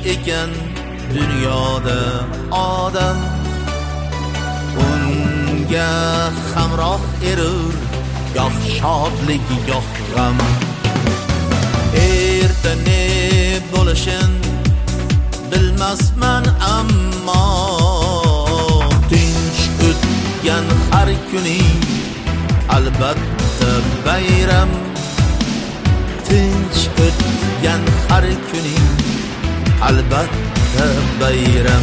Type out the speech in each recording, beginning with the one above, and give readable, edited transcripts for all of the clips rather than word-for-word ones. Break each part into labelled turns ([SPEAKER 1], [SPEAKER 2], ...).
[SPEAKER 1] ekan dunyoda odam, unga hamroh erur goh shodlik goh g'am. Erta ne bo'lishin bilmasman, ammo tinch o'tgan har kuning albatta bayram. Tinch o'tgan har kuning albatta bayram.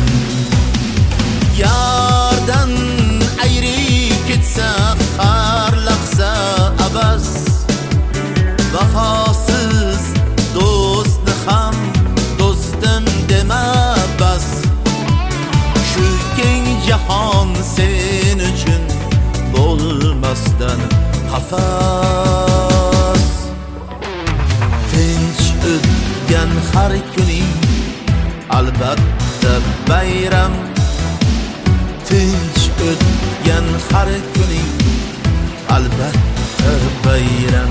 [SPEAKER 1] Yardan ayri ketsa har lahza abas, vafosiz do'stni ham do'stim dema bas. Shu keng jahon sen uchun bo'lmasdan qafas. Tinch o'tgan har kuning albatta bayram. Tinch o'tgan har kuning albatta bayram.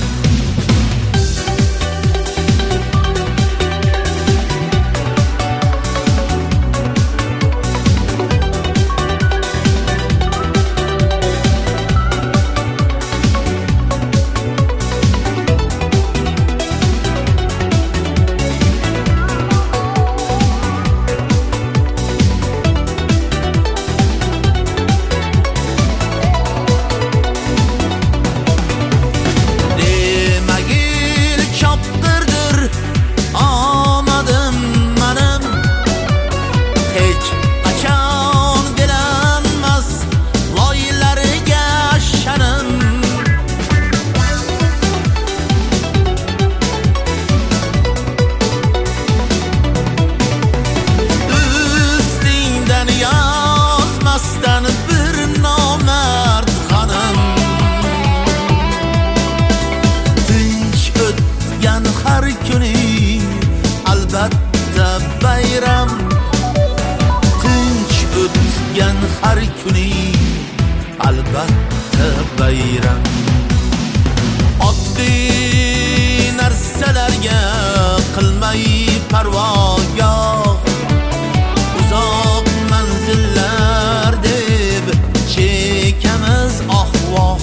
[SPEAKER 1] Bayram. Tinch o'tgan har kuning albatta bayram. Oddiy narsalarga qilmay parvogoh, uzoq manzillar deb chekamiz ahvoh.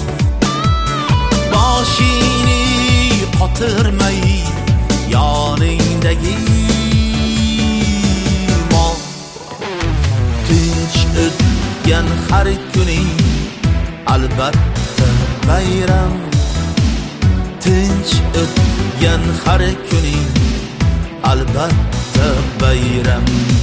[SPEAKER 1] Boshingni qotirmay yoningdagi har kuning albatta bayram. Tinch o'tgan har kuning albatta bayram.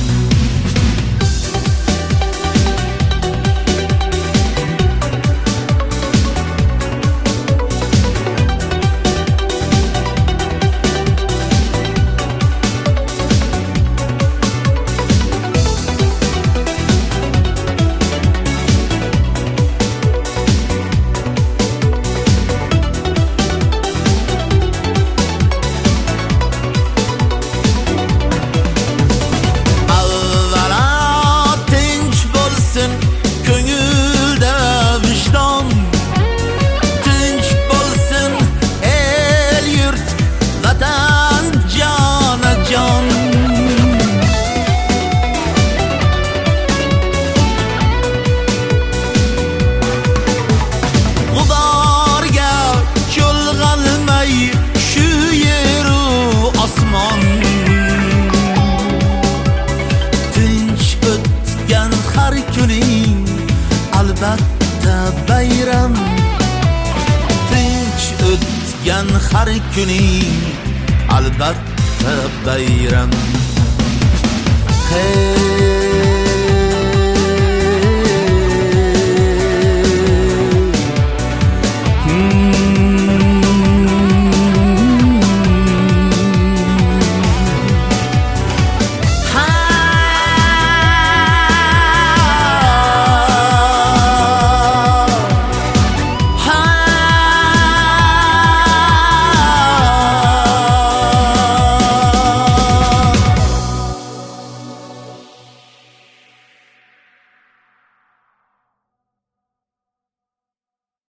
[SPEAKER 1] Albatta bayram. Tinch o'tgan har kuning albatta bayram. Hey